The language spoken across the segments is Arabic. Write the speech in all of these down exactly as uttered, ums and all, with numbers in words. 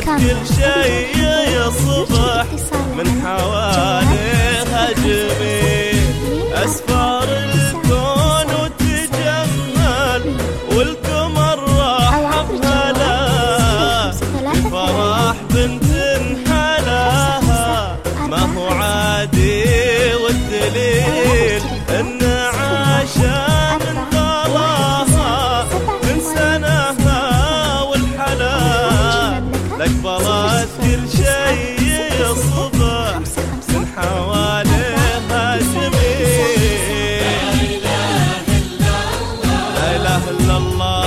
كل شيء يصبح من حواليها جميل. أسفار الكون وتجمل والقمر راح بهلا بفرح بنت حلاها ما هو عادي. والدليل إن عاشا من غلاها من سنها والحلا لقبلت كل شيء يصبح من حواليها جميل. لا إله إلا الله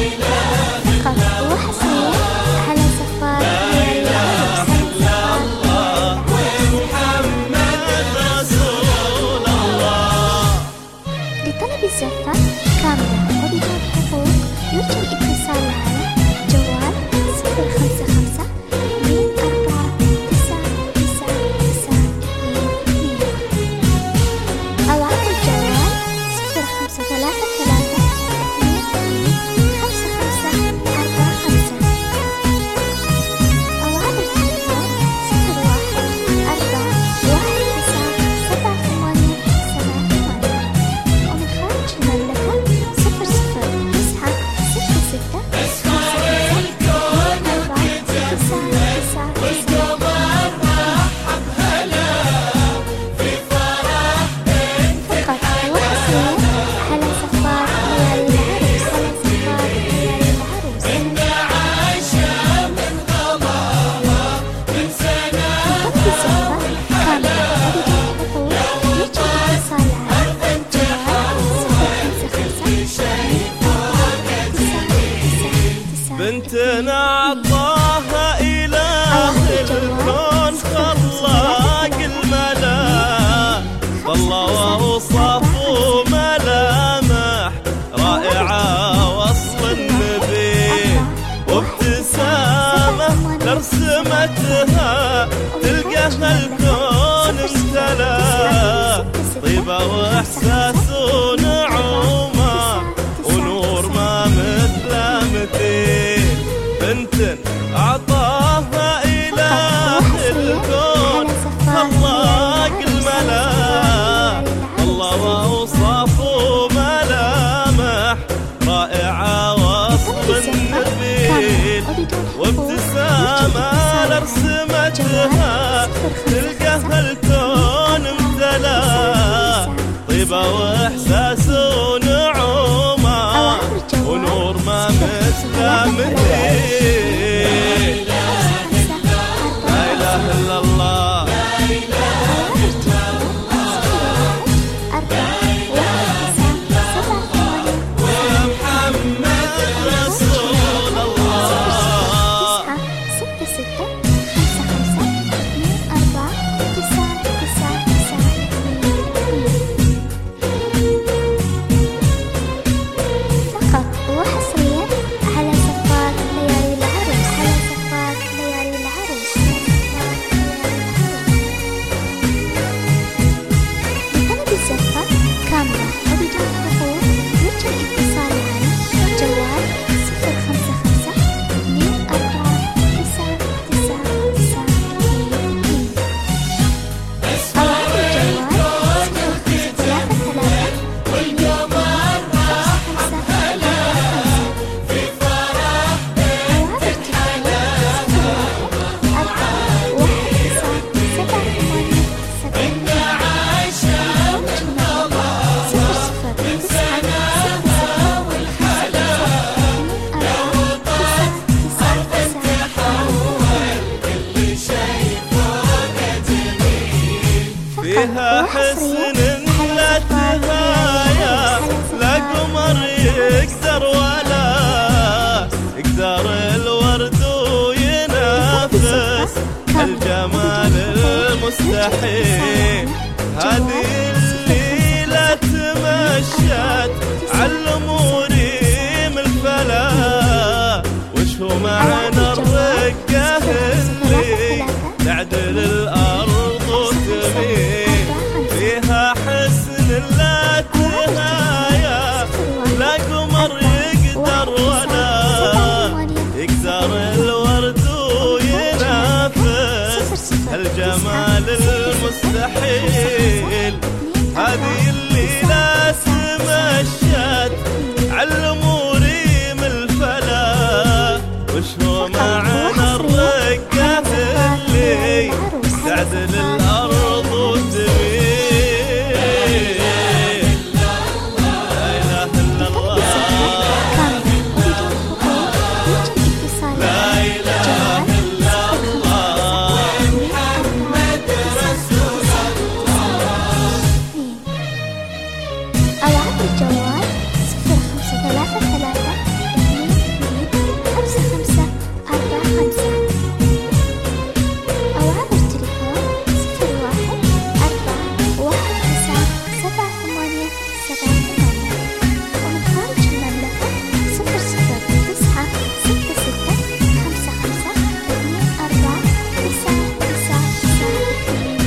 الزفة كاملة وبدون حقوق. يرجى الاتصال على جوال صفر خمسة خمسة اثنين أربعة تسعة تسعة تسعة اثنين أو على الجوال صفر خمسة ثلاثة ثلاثة اثنين خمسة خمسة أربعة خمسة أو على التليفون صفر واحد أربعة واحد تسعة سبعة ثمانية سبعة ثمانية. ومن خارج المملكة صفر صفر تسعة ستة ستة أسفار الكون وتجمل والقمر راح بهلا في فرح بنت فقط وحصريا على سفار ليالي العروس. على سفار ليالي العروس إن عاشا من غلاها من سنها الزفة كاملة وبدون حقوق. يرجى الاتصال على جوال صفر خمسة خمسة اثنين أربعة تسعة تسعة تسعة. بنتنا عطاها إله الكون خلاق الملا والله وأوصاف وملامح رائعة وصف النبي. وابتسامة لرسمتها تلقاها الكون امتلا طيبة وإحساس ونعومة ونور ما مثل مثيل. بنت أعطاها إله الكون خلاق الملا الله وأوصاف وملامح رائعة وصف النبيل. وابتسامة لرسمتها تلقاها الكون امتلا طيبة وإحساس ونعومة ونور ما مثل مثيل. لا إله إلا الله ومحمد رسول الله. ستة ستة خمسة خمسة اثنين أربعة تسعة تسعة تسعة فقط وحصريا على سفار ليالي العروس. على سفار ليالي العروس. لطلب الزفة كاملة وبدون حقوق يرجى الاتصال على جوال صفر خمسة خمسة اثنين أربعة تسعة تسعة تسعة اثنين أو على الجوال صفر خمسة ثلاثة ثلاثة والقمر راح بهلا في فرح أو على التليفون صفر واحد أربعة واحد تسعة سبعة ثمانية سبعة عاشا من غلاها صفر صفر من تسعة سنها والحلا كل شيء فوق جميل. فيها حسن لا تهايا لا قمر يقدر ولا يقدر الورد وينافس الجمال المستحيل. هذه الليلة تمشت علموا ريم الفلا وش هو معنى الرقة اللي تعدل الأرض وتميل. فيها حسن لا تهايا لا قمر يقدر ولا يقدر الورد وينافس رحيل. هذه الليلة تمشت عالأمور من الفلا، وش هو معنى الرقة اللي تعدل الأرض وتميل. لا إله إلا الله، لا إله إلا الله، محمد رسول الله. ألعاب الجوال صفر خمسة ثلاثة ثلاثة اثنين اثنين خمسة خمسة أربعة خمسة. ألعاب التليفون صفر واحد أربعة واحد تسعة سبعة ثمانية سبعة ثمانية. ومن خارج المملكة صفر صفر تسعة ستة ستة خمسة خمسة اثنين أربعة تسعة تسعة تسعة اثنين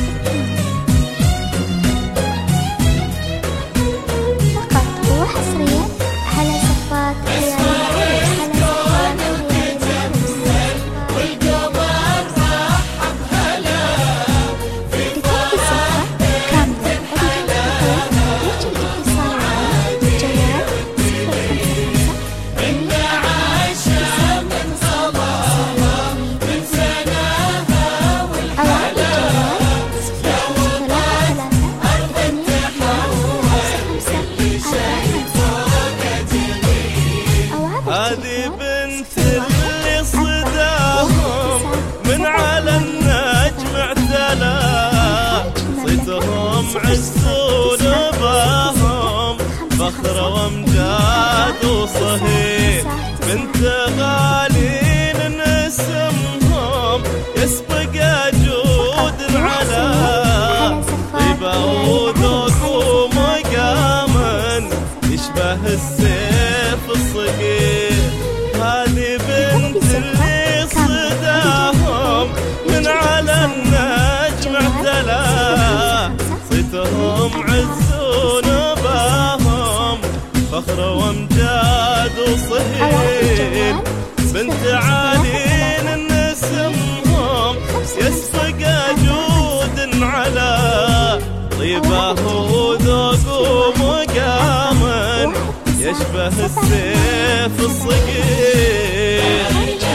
اثنين. فقط وحصريا على صفات عيال العروس، على صفات عيال العروس. والقمر رحب هلا لطلب الصفقة كاملة وبدون حقوق يرجى الاتصال على جوال صفر خمسة خمسة إن عاشها من صباها من سناها ألعاب الجوال صفر خمسة ثلاثة ثلاثة اثنين خمسة خمسة أربعة خمسة. ألعاب هذه التليفون بنت صفر واحد اللي أربعة صداهم واحد من تسعة على النجم اعتلى، صيتهم عزون باهم فخر وامجاد وصهيل. بنت غالين اسمهم يسبق جود على طيبة وذوق ومقام يشبه السيف الصقيل. هذه بنت اللي صداهم من على النجم اعتلى، صيتهم عزون باهم فخر وامجاد وصهيل. بنت عالين اسمهم يسبق جود على طيبة وذوق ومقام يشبه السيف الصقيل.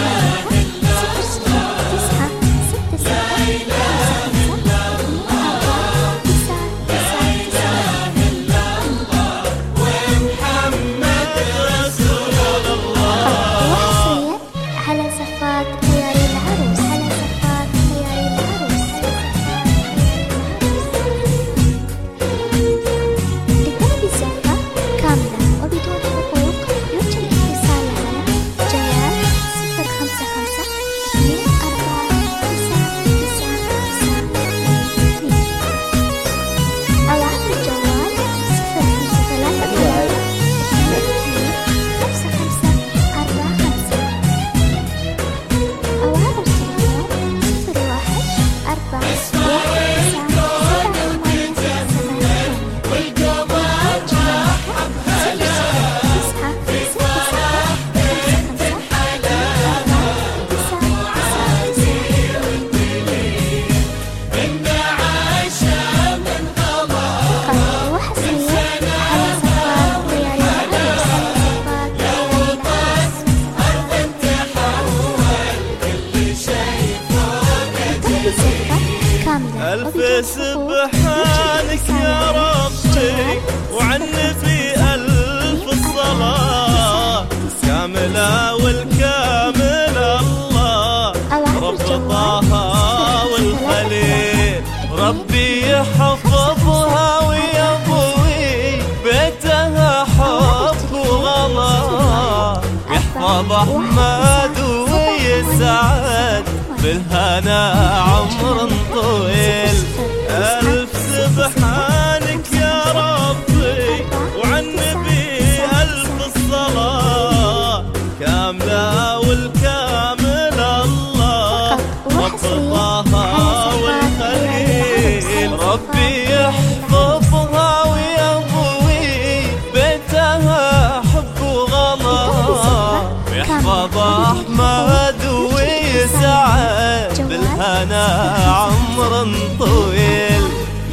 محمد رسول الله. وحصريا على صفات عيال العروس، على صفات عيال العروس، لطلب الزفة كاملة وبدون حقوق يرجى الاتصال على جوال صفر خمسة خمسة اثنين أربعة تسعة تسعة تسعة اثنين. ألعاب الجوال صفر خمسة ثلاثة ثلاثة اثنين خمسة خمسة أربعة خمسة. ألعاب التليفون صفر واحد أربعة واحد تسعة سبعة ثمانية سبعة ثمانية. والقمر رحب هلا تسعة ستة ستة خمسة خمسة أربعة تسعة تسعة تسعة. إن عاشها من غلا فقط وحصريا على صفات عيال العروس، على صفات عيال العروس. أرض تحول كل شيء فوق لطلب الزفة كاملة ألف وبدون حقوق سبحانك يا ربي وعن النبي ألف الصلاة كاملة والكامل الله رب طه والخليل. ربي يحفظها ويضوي بيتها حب وغلا، يحفظ أحمد ويسعد بالهنا عمر طويل. ألف سبحانك يا ربي وعن النبي ألف الصلاة كاملة والكامل الله رب طه والخليل. ربي يحفظها ويضوي بيتها حب وغلا، يحفظ أحمد ويسعد بالهنا عمر طويل.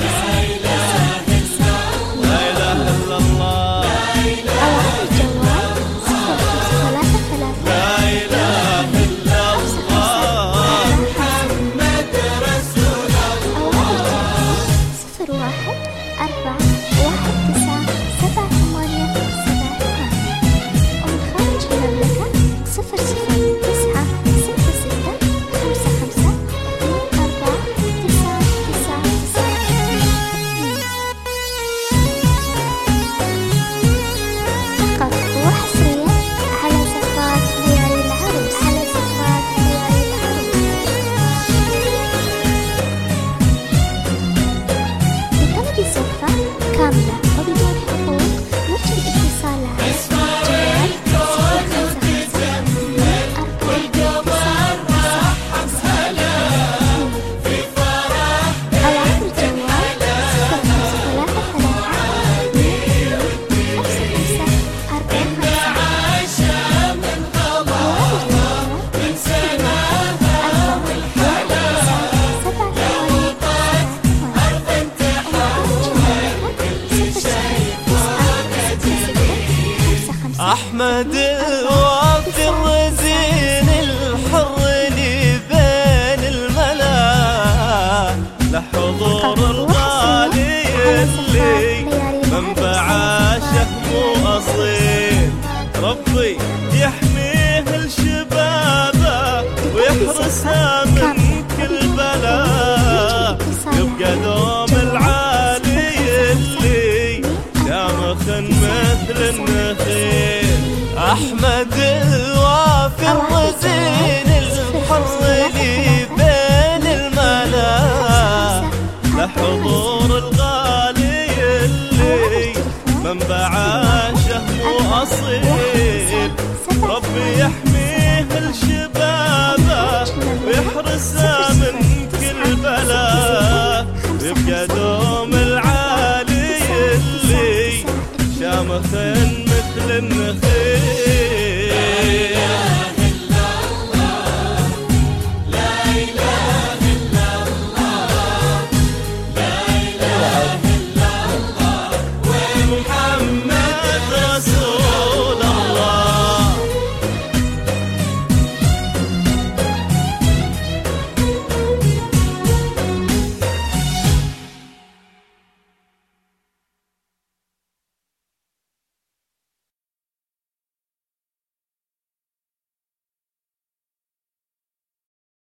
حضور الغالي اللي منبع شهم أصيل. ربي يحميه لشبابه ويحرسه من كل بلاء، يبقى دوم العالي اللي شامخ مثل النخيل. أحمد الوافي الرزيق